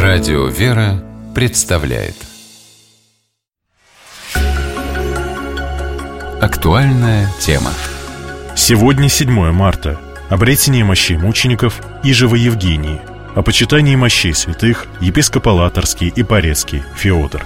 Радио «Вера» представляет актуальная тема. Сегодня 7 марта. Обретение мощей мучеников Ижевой Евгении. О почитании мощей святых епископа Латарский и Порецкий Феодор.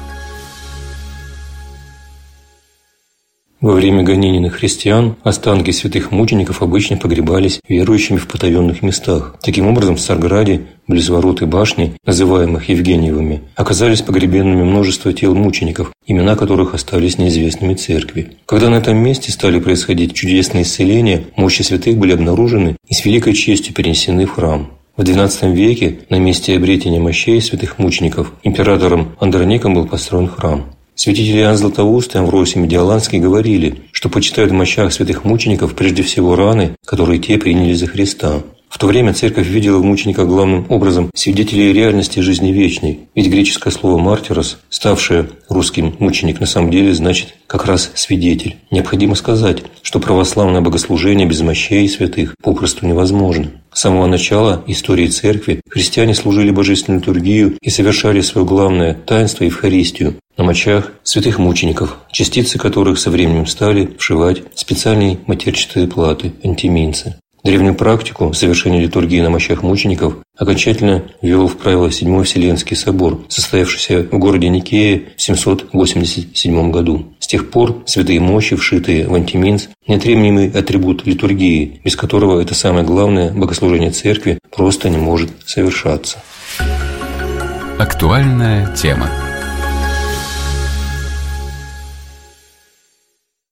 Во время гонений на христиан останки святых мучеников обычно погребались верующими в потаенных местах. Таким образом, в Царграде, близ ворот и башни, называемых Евгениевыми, оказались погребенными множество тел мучеников, имена которых остались неизвестными церкви. Когда на этом месте стали происходить чудесные исцеления, мощи святых были обнаружены и с великой честью перенесены в храм. В XII веке на месте обретения мощей святых мучеников императором Андроником был построен храм. Святители Иоанн Златоуст и Амвросий Медиаланский говорили, что почитают в мощах святых мучеников прежде всего раны, которые те приняли за Христа. В то время церковь видела в мучениках главным образом свидетелей реальности жизни вечной, ведь греческое слово «мартирос», ставшее русским «мученик», на самом деле значит как раз «свидетель». Необходимо сказать, что православное богослужение без мощей святых попросту невозможно. С самого начала истории церкви христиане служили божественную литургию и совершали свое главное таинство Евхаристию на мощах святых мучеников, частицы которых со временем стали вшивать специальные матерчатые платы – антиминцы. Древнюю практику совершения литургии на мощах мучеников окончательно ввел в правило Седьмой Вселенский собор, состоявшийся в городе Никее в 787 году. С тех пор святые мощи, вшитые в антиминц, неотъемлемый атрибут литургии, без которого это самое главное богослужение церкви просто не может совершаться. Актуальная тема.